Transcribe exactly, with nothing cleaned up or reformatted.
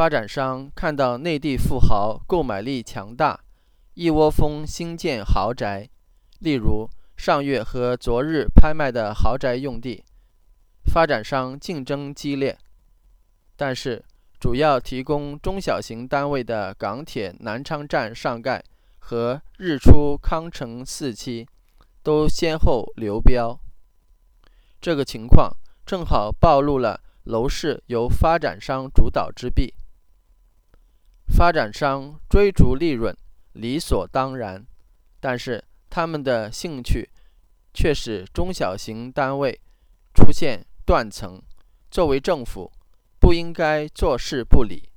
发展商看到内地富豪购买力强大，一窝蜂兴建豪宅，例如上月和昨日拍卖的豪宅用地，发展商竞争激烈。但是主要提供中小型单位的港铁南昌站上盖和日出康城四期都先后流标，这个情况正好暴露了楼市由发展商主导之弊。发展商追逐利润理所当然，但是他们的兴趣却使中小型单位出现断层。作为政府，不应该坐视不理。